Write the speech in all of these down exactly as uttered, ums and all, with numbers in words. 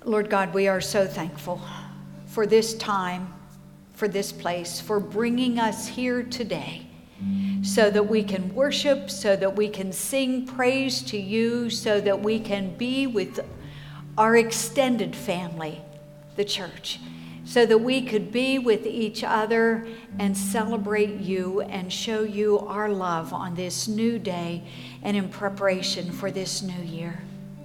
Lord God, we are so thankful for this time, for this place, for bringing us here today so that we can worship, so that we can sing praise to you, so that we can be with our extended family, the church, so that we could be with each other and celebrate you and show you our love on this new day and in preparation for this new year.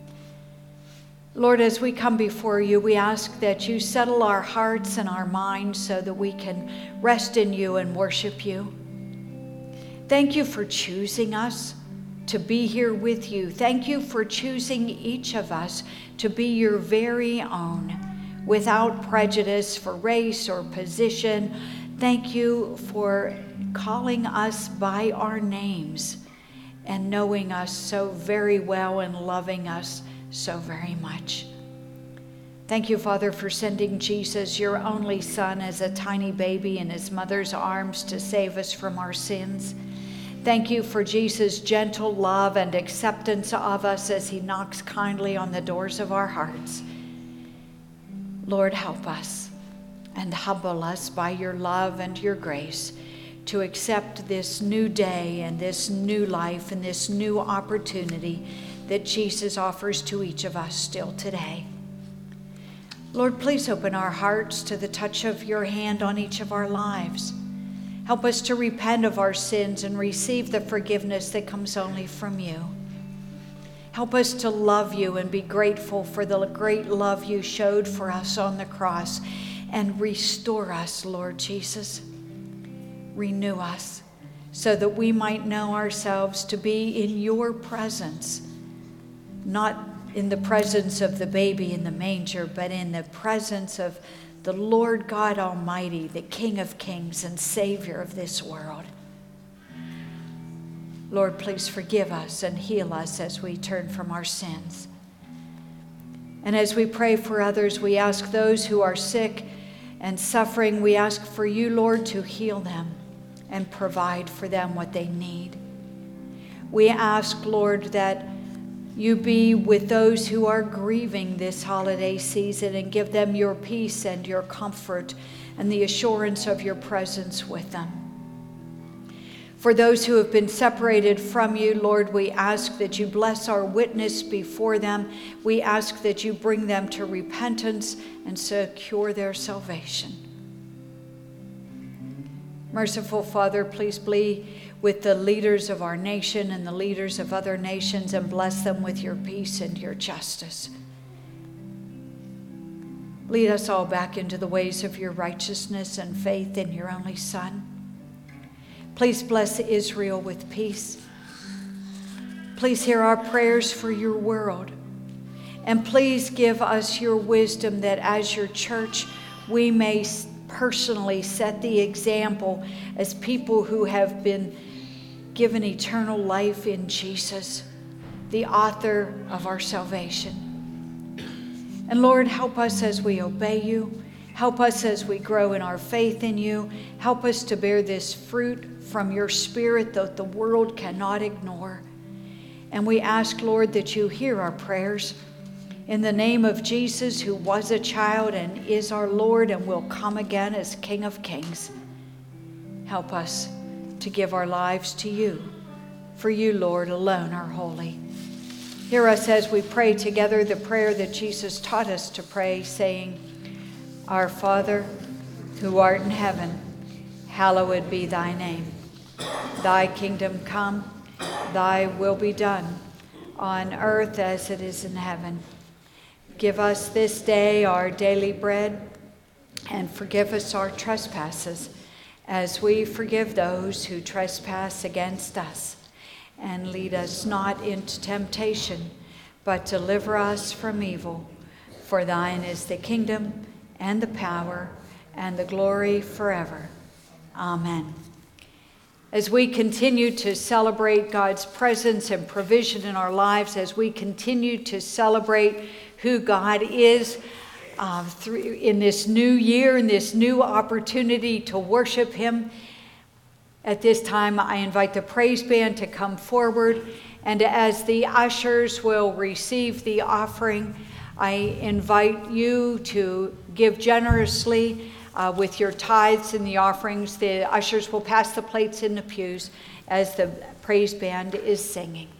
Lord, as we come before you, we ask that you settle our hearts and our minds so that we can rest in you and worship you. Thank you for choosing us to be here with you. Thank you for choosing each of us to be your very own, without prejudice for race or position. Thank you for calling us by our names and knowing us so very well and loving us so very much. Thank you, Father, for sending Jesus, your only Son, as a tiny baby in his mother's arms to save us from our sins. Thank you for Jesus' gentle love and acceptance of us as he knocks kindly on the doors of our hearts. Lord, help us and humble us by your love and your grace to accept this new day and this new life and this new opportunity that Jesus offers to each of us still today. Lord, please open our hearts to the touch of your hand on each of our lives. Help us to repent of our sins and receive the forgiveness that comes only from you. Help us to love you and be grateful for the great love you showed for us on the cross. And restore us, Lord Jesus. Renew us so that we might know ourselves to be in your presence, not in the presence of the baby in the manger, but in the presence of the Lord God Almighty, the King of Kings and Savior of this world. Lord, please forgive us and heal us as we turn from our sins. And as we pray for others, we ask those who are sick and suffering, we ask for you, Lord, to heal them and provide for them what they need. We ask, Lord, that you be with those who are grieving this holiday season and give them your peace and your comfort and the assurance of your presence with them. For those who have been separated from you, Lord, we ask that you bless our witness before them. We ask that you bring them to repentance and secure their salvation. Merciful Father, please be with the leaders of our nation and the leaders of other nations and bless them with your peace and your justice. Lead us all back into the ways of your righteousness and faith in your only Son. Please bless Israel with peace. Please hear our prayers for your world. And please give us your wisdom that as your church, we may personally set the example as people who have been given eternal life in Jesus, the author of our salvation. And Lord, help us as we obey you. Help us as we grow in our faith in you. Help us to bear this fruit from your Spirit that the world cannot ignore. And we ask, Lord, that you hear our prayers. In the name of Jesus, who was a child and is our Lord and will come again as King of Kings, help us to give our lives to you. For you, Lord, alone are holy. Hear us as we pray together the prayer that Jesus taught us to pray, saying, Our Father, who art in heaven, hallowed be thy name. Thy kingdom come, thy will be done, on earth as it is in heaven. Give us this day our daily bread, and forgive us our trespasses, as we forgive those who trespass against us. And lead us not into temptation, but deliver us from evil. For thine is the kingdom, and the power, and the glory forever. Amen. As we continue to celebrate God's presence and provision in our lives, as we continue to celebrate who God is uh, through, in this new year, in this new opportunity to worship him, at this time I invite the praise band to come forward, and as the ushers will receive the offering, I invite you to give generously uh, with your tithes and the offerings. The ushers will pass the plates in the pews as the praise band is singing.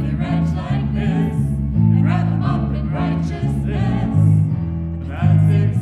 That's it.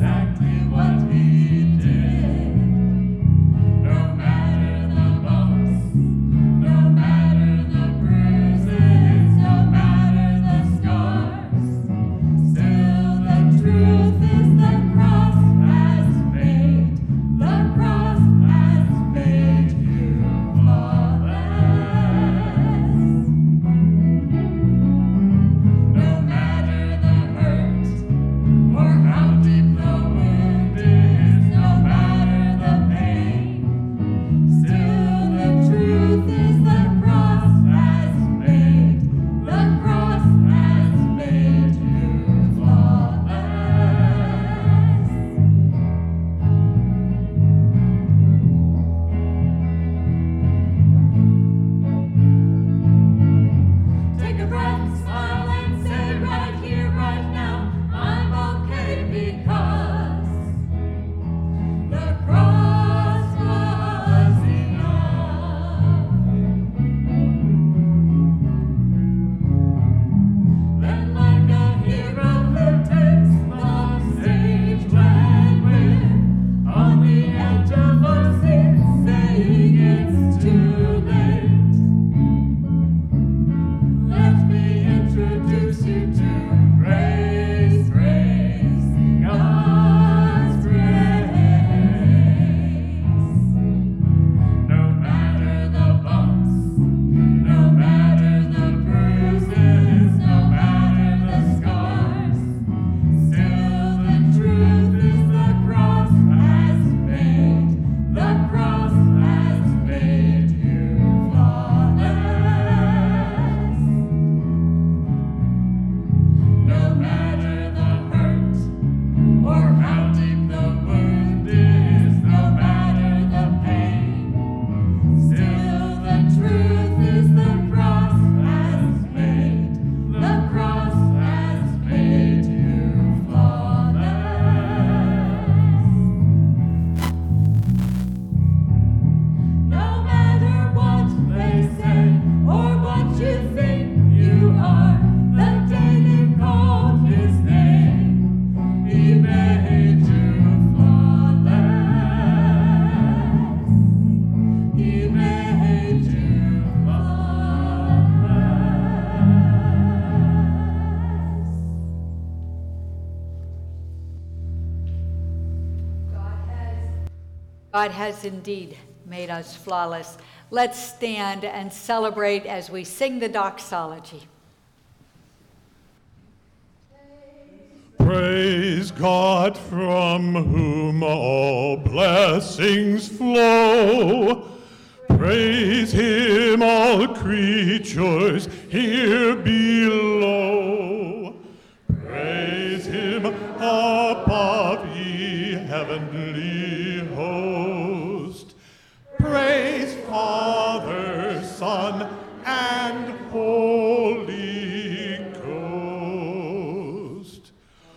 God has indeed made us flawless. Let's stand and celebrate as we sing the doxology. Praise God, from whom all blessings flow. Praise him, all creatures here below. Praise him above, ye heavenly host. Praise Father, Son, and Holy Ghost.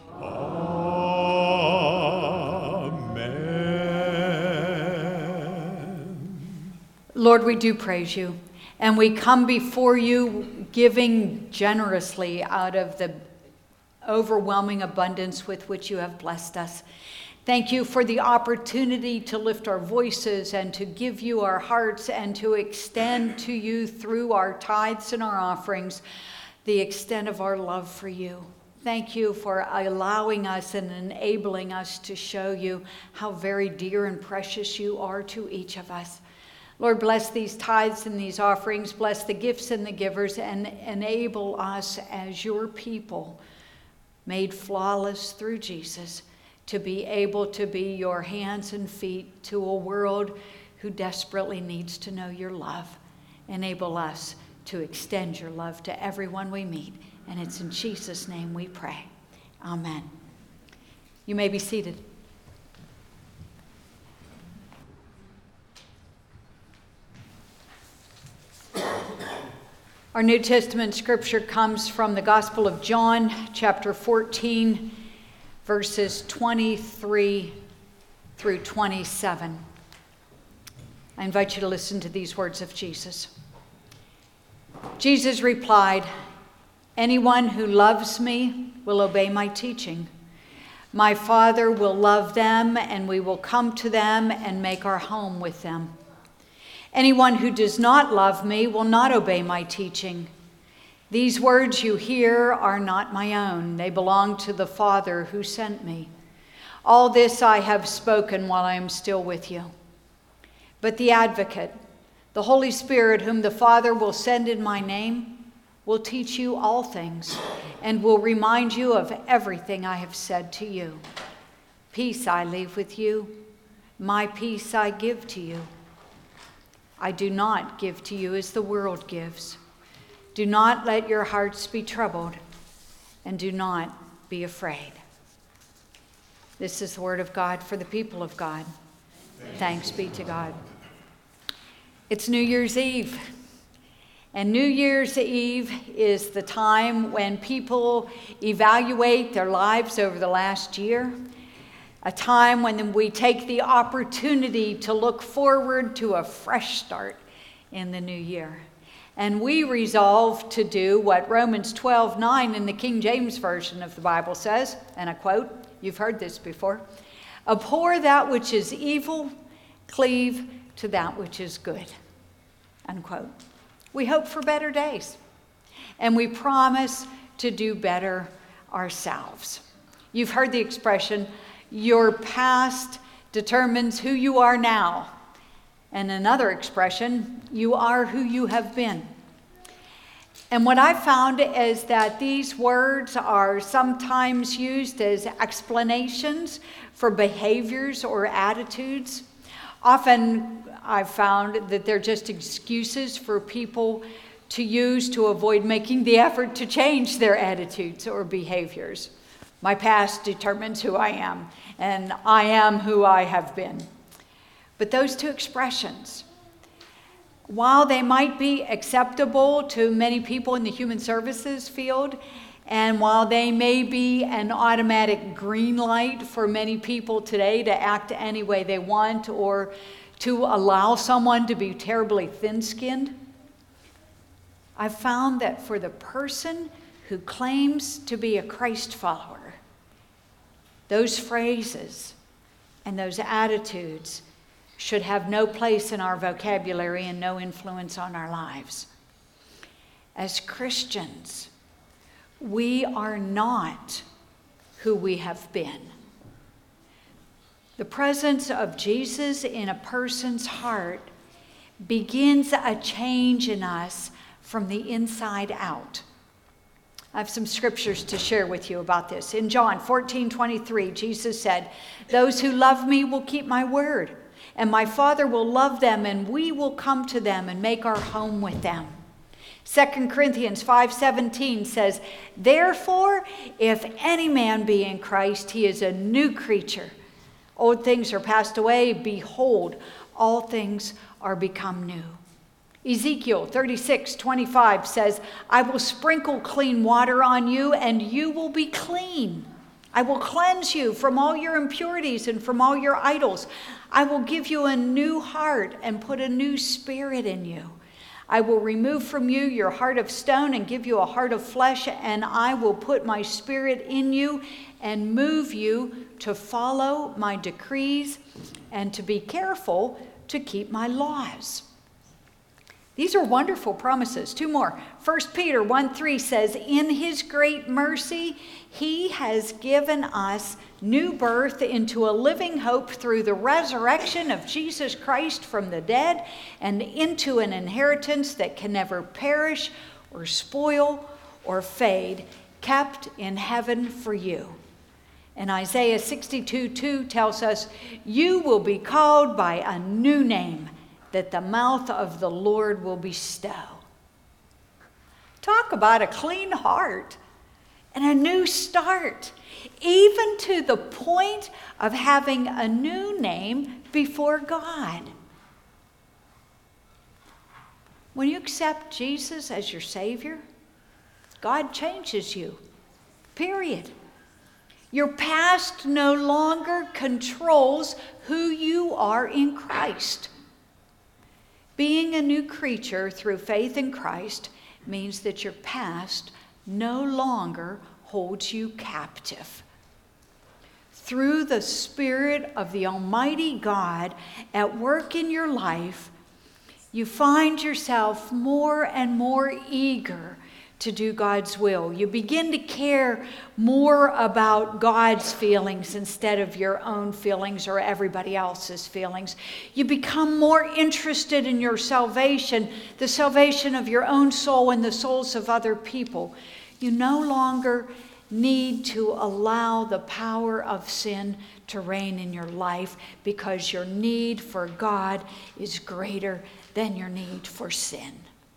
Amen. Lord, we do praise you, and we come before you giving generously out of the overwhelming abundance with which you have blessed us. Thank you for the opportunity to lift our voices and to give you our hearts and to extend to you through our tithes and our offerings the extent of our love for you. Thank you for allowing us and enabling us to show you how very dear and precious you are to each of us. Lord, bless these tithes and these offerings, bless the gifts and the givers, and enable us as your people, made flawless through Jesus, to be able to be your hands and feet to a world who desperately needs to know your love. Enable us to extend your love to everyone we meet. And it's in Jesus' name we pray. Amen. You may be seated. Our New Testament scripture comes from the Gospel of John, chapter fourteen, verses twenty-three through twenty-seven. I invite you to listen to these words of Jesus. Jesus replied, "Anyone who loves me will obey my teaching. My Father will love them, and we will come to them and make our home with them. Anyone who does not love me will not obey my teaching. These words you hear are not my own. They belong to the Father who sent me. All this I have spoken while I am still with you. But the Advocate, the Holy Spirit, whom the Father will send in my name, will teach you all things and will remind you of everything I have said to you. Peace I leave with you. My peace I give to you. I do not give to you as the world gives. Do not let your hearts be troubled, and do not be afraid." This is the word of God for the people of God. Thanks be to God. It's New Year's Eve. And New Year's Eve is the time when people evaluate their lives over the last year. A time when we take the opportunity to look forward to a fresh start in the new year. And we resolve to do what Romans twelve nine in the King James Version of the Bible says, and I quote, you've heard this before, "Abhor that which is evil, cleave to that which is good," unquote. We hope for better days, and we promise to do better ourselves. You've heard the expression, your past determines who you are now. And another expression, you are who you have been. And what I found is that these words are sometimes used as explanations for behaviors or attitudes. Often I've found that they're just excuses for people to use to avoid making the effort to change their attitudes or behaviors. My past determines who I am, and I am who I have been. But those two expressions, while they might be acceptable to many people in the human services field, and while they may be an automatic green light for many people today to act any way they want or to allow someone to be terribly thin-skinned, I've found that for the person who claims to be a Christ follower, those phrases and those attitudes should have no place in our vocabulary and no influence on our lives. As Christians, we are not who we have been. The presence of Jesus in a person's heart begins a change in us from the inside out. I have some scriptures to share with you about this. In John fourteen twenty-three, Jesus said, "Those who love me will keep my word, and my Father will love them, and we will come to them and make our home with them." Second Corinthians five seventeen says, "Therefore, if any man be in Christ, he is a new creature. Old things are passed away. Behold, all things are become new." Ezekiel thirty-six twenty-five says, "I will sprinkle clean water on you, and you will be clean. I will cleanse you from all your impurities and from all your idols. I will give you a new heart and put a new spirit in you. I will remove from you your heart of stone and give you a heart of flesh, and I will put my spirit in you and move you to follow my decrees and to be careful to keep my laws." These are wonderful promises. Two more. First Peter one three says, "In his great mercy, he has given us new birth into a living hope through the resurrection of Jesus Christ from the dead, and into an inheritance that can never perish or spoil or fade, kept in heaven for you." And Isaiah sixty-two two tells us, "You will be called by a new name that the mouth of the Lord will bestow." Talk about a clean heart and a new start, even to the point of having a new name before God. When you accept Jesus as your Savior, God changes you, period. Your past no longer controls who you are in Christ. Being a new creature through faith in Christ means that your past no longer holds you captive. Through the Spirit of the Almighty God at work in your life, you find yourself more and more eager to do God's will. You begin to care more about God's feelings instead of your own feelings or everybody else's feelings. You become more interested in your salvation, the salvation of your own soul and the souls of other people. You no longer need to allow the power of sin to reign in your life, because your need for God is greater than your need for sin.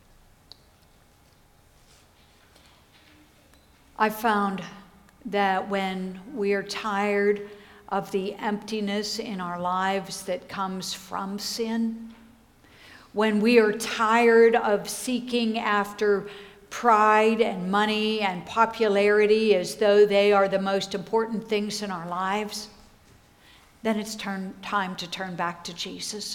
I found that when we are tired of the emptiness in our lives that comes from sin, when we are tired of seeking after pride and money and popularity as though they are the most important things in our lives, then it's turn, time to turn back to Jesus.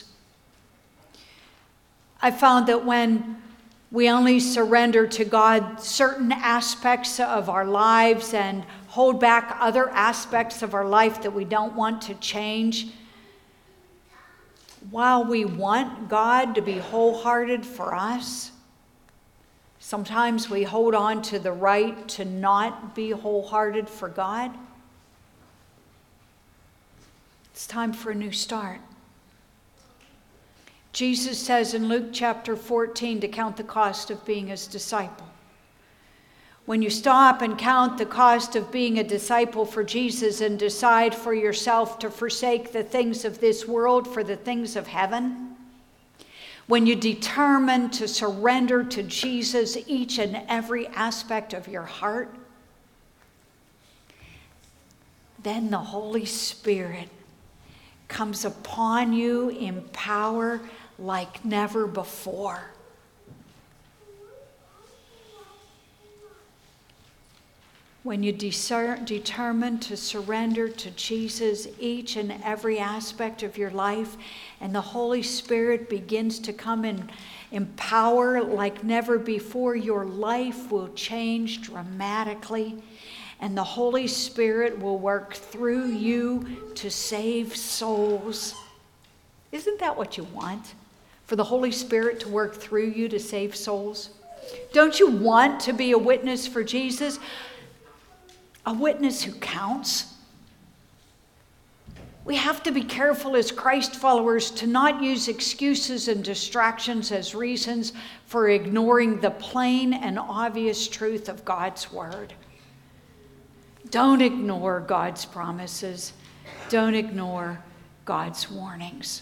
I found that when we only surrender to God certain aspects of our lives and hold back other aspects of our life that we don't want to change, while we want God to be wholehearted for us, sometimes we hold on to the right to not be wholehearted for God. It's time for a new start. Jesus says in Luke chapter fourteen to count the cost of being his disciple. When you stop and count the cost of being a disciple for Jesus and decide for yourself to forsake the things of this world for the things of heaven, when you determine to surrender to Jesus each and every aspect of your heart, then the Holy Spirit comes upon you in power like never before. When you discern, determine to surrender to Jesus each and every aspect of your life, and the Holy Spirit begins to come in, in power like never before, your life will change dramatically, and the Holy Spirit will work through you to save souls. Isn't that what you want? For the Holy Spirit to work through you to save souls? Don't you want to be a witness for Jesus? A witness who counts? We have to be careful as Christ followers to not use excuses and distractions as reasons for ignoring the plain and obvious truth of God's word. Don't ignore God's promises. Don't ignore God's warnings.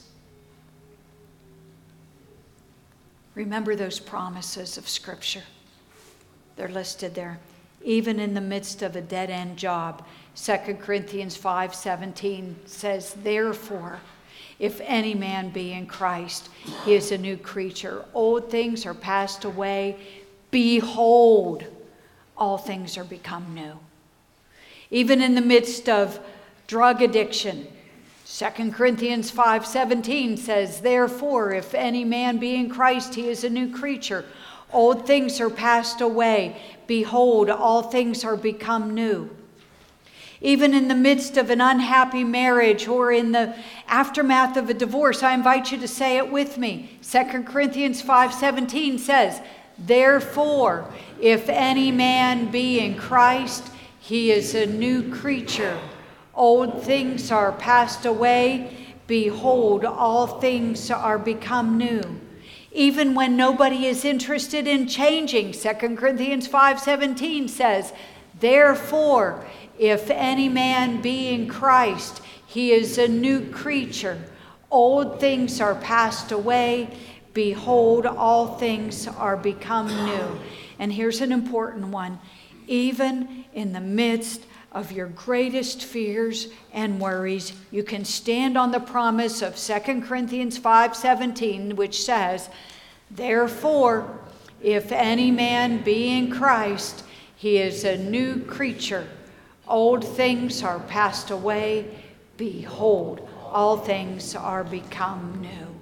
Remember those promises of Scripture. They're listed there. Even in the midst of a dead-end job, Second Corinthians five seventeen says, therefore, if any man be in Christ, he is a new creature. Old things are passed away. Behold, all things are become new. Even in the midst of drug addiction, Second Corinthians five seventeen says, therefore, if any man be in Christ, he is a new creature. Old things are passed away. Behold, all things are become new. Even in the midst of an unhappy marriage or in the aftermath of a divorce, I invite you to say it with me. Second Corinthians five seventeen says, therefore, if any man be in Christ, he is a new creature. Old things are passed away. Behold, all things are become new. Even when nobody is interested in changing, Second Corinthians five seventeen says, therefore, if any man be in Christ, he is a new creature. Old things are passed away. Behold, all things are become new. And here's an important one. Even in the midst of your greatest fears and worries, you can stand on the promise of Second Corinthians five seventeen, which says, therefore, if any man be in Christ, he is a new creature. Old things are passed away. Behold, all things are become new.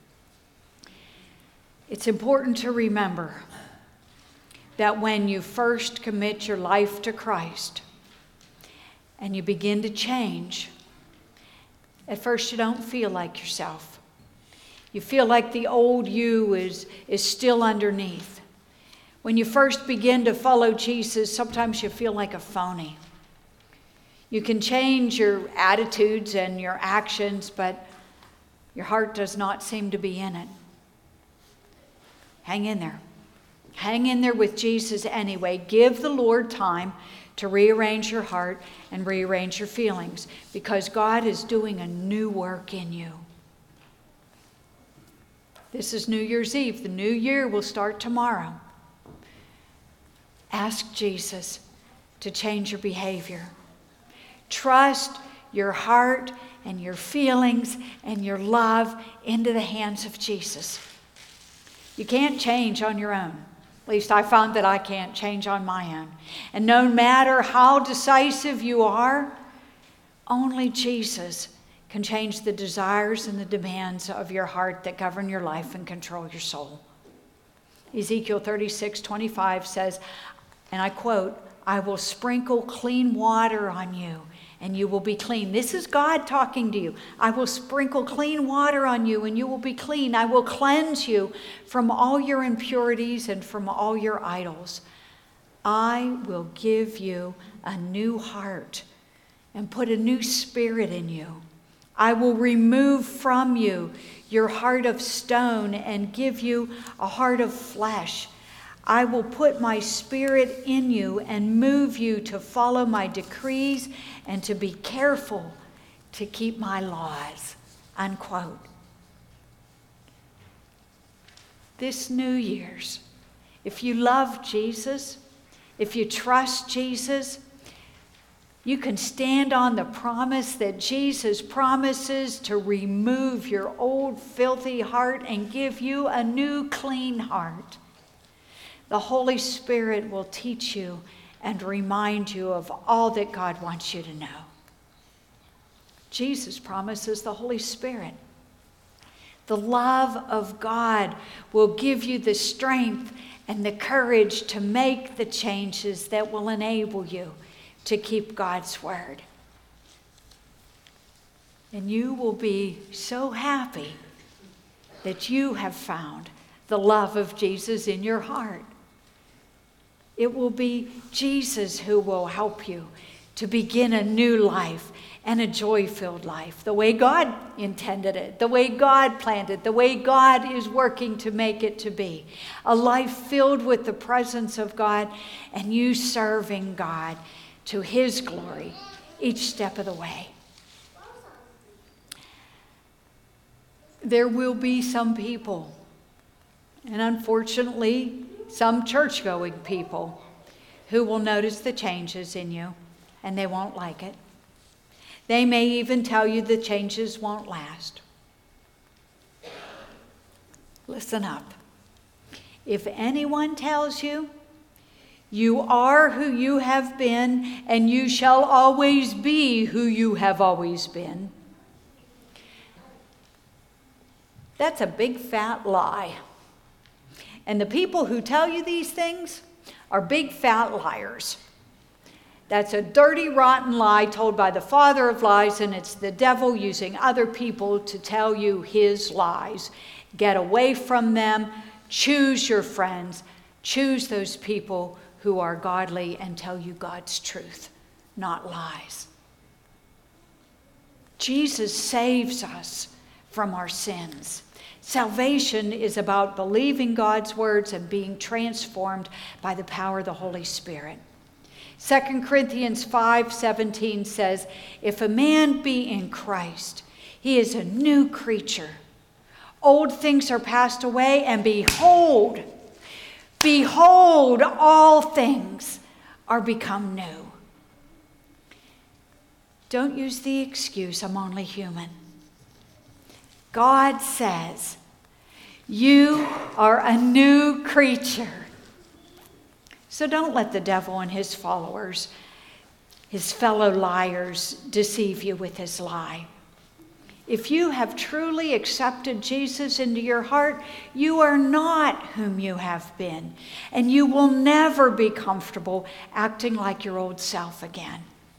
It's important to remember that when you first commit your life to Christ and you begin to change, at first you don't feel like yourself. You feel like the old you is, is still underneath. When you first begin to follow Jesus, sometimes you feel like a phony. You can change your attitudes and your actions, but your heart does not seem to be in it. Hang in there. Hang in there with Jesus anyway. Give the Lord time to rearrange your heart and rearrange your feelings, because God is doing a new work in you. This is New Year's Eve. The new year will start tomorrow. Ask Jesus to change your behavior. Trust your heart and your feelings and your love into the hands of Jesus. You can't change on your own. At least I found that I can't change on my own. And no matter how decisive you are, only Jesus can change the desires and the demands of your heart that govern your life and control your soul. Ezekiel thirty-six twenty-five says, and I quote, I will sprinkle clean water on you, and you will be clean. This is God talking to you. I will sprinkle clean water on you, and you will be clean. I will cleanse you from all your impurities and from all your idols. I will give you a new heart and put a new spirit in you. I will remove from you your heart of stone and give you a heart of flesh. I will put my spirit in you and move you to follow my decrees and to be careful to keep my laws. Unquote. This New Year's, if you love Jesus, if you trust Jesus, you can stand on the promise that Jesus promises to remove your old filthy heart and give you a new clean heart. The Holy Spirit will teach you and remind you of all that God wants you to know. Jesus promises the Holy Spirit. The love of God will give you the strength and the courage to make the changes that will enable you to keep God's word. And you will be so happy that you have found the love of Jesus in your heart. It will be Jesus who will help you to begin a new life and a joy-filled life, the way God intended it, the way God planned it, the way God is working to make it to be. A life filled with the presence of God and you serving God to His glory each step of the way. There will be some people, and unfortunately, some church-going people, who will notice the changes in you, and they won't like it. They may even tell you the changes won't last. Listen up. If anyone tells you, you are who you have been, and you shall always be who you have always been, that's a big fat lie. And the people who tell you these things are big fat liars. That's a dirty, rotten lie told by the father of lies, and it's the devil using other people to tell you his lies. Get away from them. Choose your friends. Choose those people who are godly and tell you God's truth, not lies. Jesus saves us from our sins. Salvation is about believing God's words and being transformed by the power of the Holy Spirit. Second Corinthians five seventeen says, if a man be in Christ, he is a new creature. Old things are passed away, and behold, behold, all things are become new. Don't use the excuse, I'm only human. God says, you are a new creature. So don't let the devil and his followers, his fellow liars, deceive you with his lie. If you have truly accepted Jesus into your heart, you are not whom you have been, and you will never be comfortable acting like your old self again.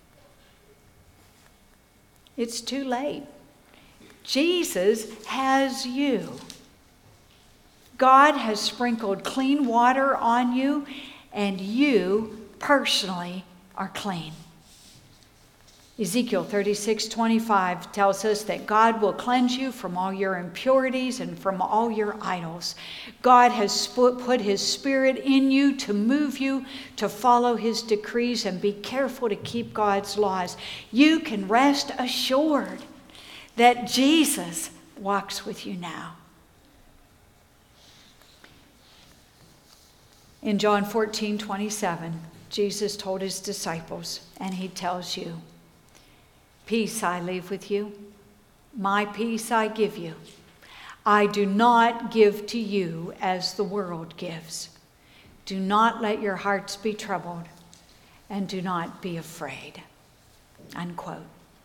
It's too late. Jesus has you. God has sprinkled clean water on you, and you personally are clean. Ezekiel thirty-six twenty-five tells us that God will cleanse you from all your impurities and from all your idols. God has put His Spirit in you to move you to follow His decrees and be careful to keep God's laws. You can rest assured that Jesus walks with you now. In John fourteen twenty-seven, Jesus told His disciples, and He tells you, peace I leave with you, my peace I give you. I do not give to you as the world gives. Do not let your hearts be troubled, and do not be afraid. Unquote.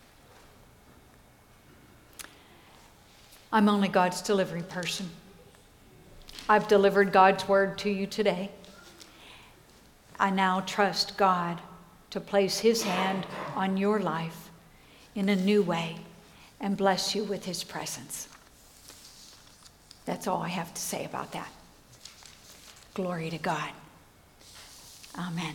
I'm only God's delivery person. I've delivered God's word to you today. I now trust God to place His hand on your life in a new way and bless you with His presence. That's all I have to say about that. Glory to God. Amen.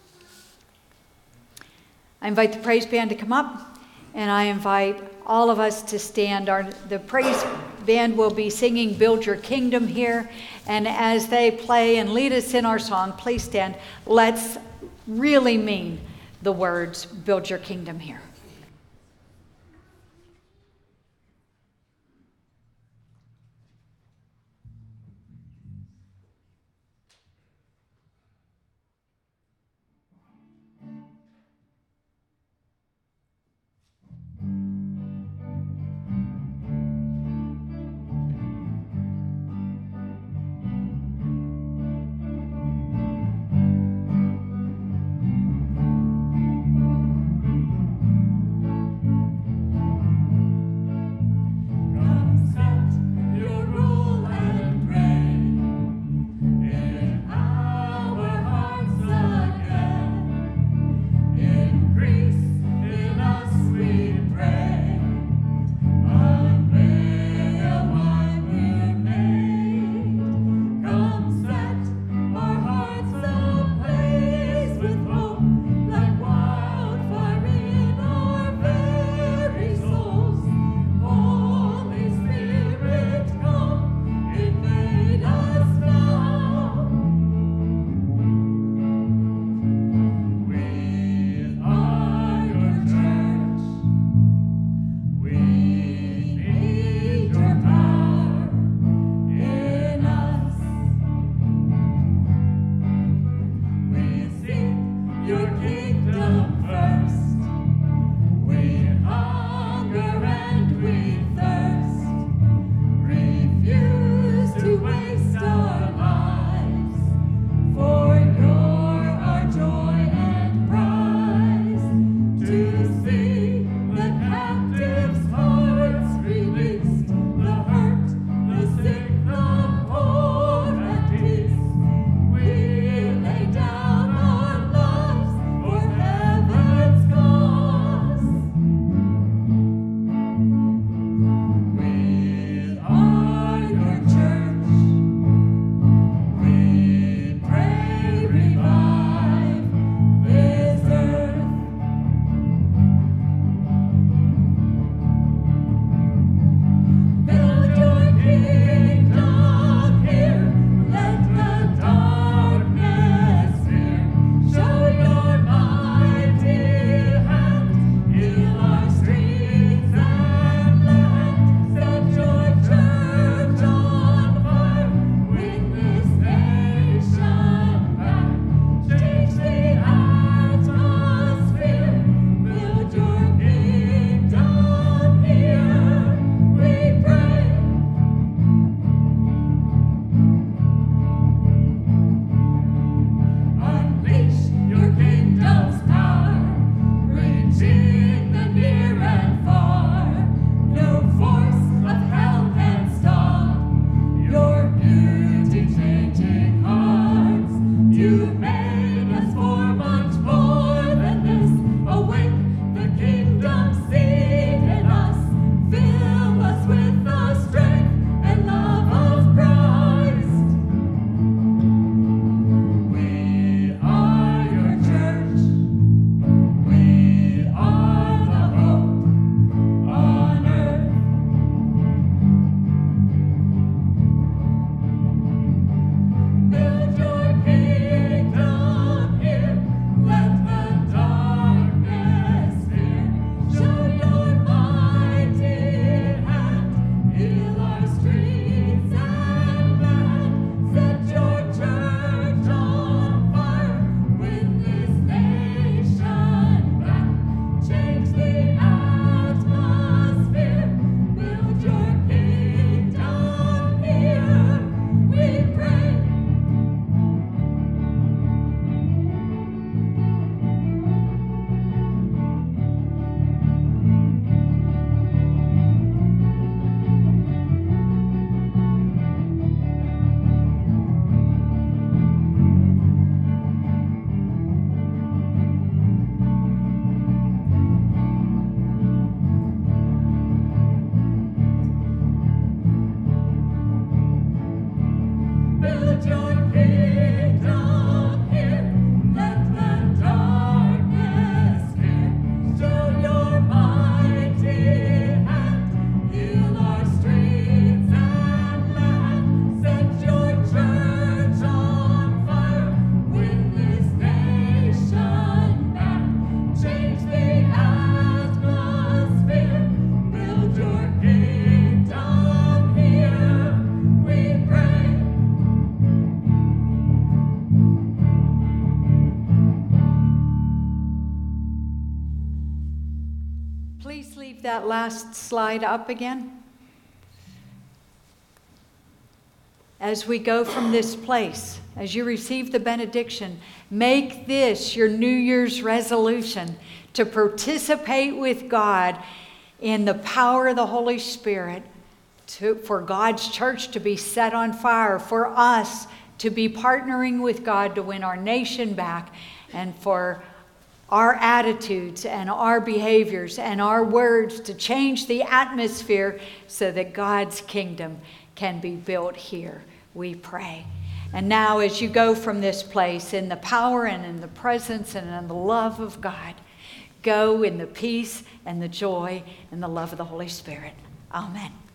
I invite the praise band to come up, and I invite all of us to stand. Our, the praise band will be singing Build Your Kingdom here, and as they play and lead us in our song, please stand. Let's really mean the words, Build Your Kingdom here. Please leave that last slide up again. As we go from this place, as you receive the benediction, make this your New Year's resolution to participate with God in the power of the Holy Spirit, to, for God's church to be set on fire, for us to be partnering with God to win our nation back, and for our attitudes and our behaviors and our words to change the atmosphere so that God's kingdom can be built here, we pray. And now as you go from this place in the power and in the presence and in the love of God, go in the peace and the joy and the love of the Holy Spirit. Amen.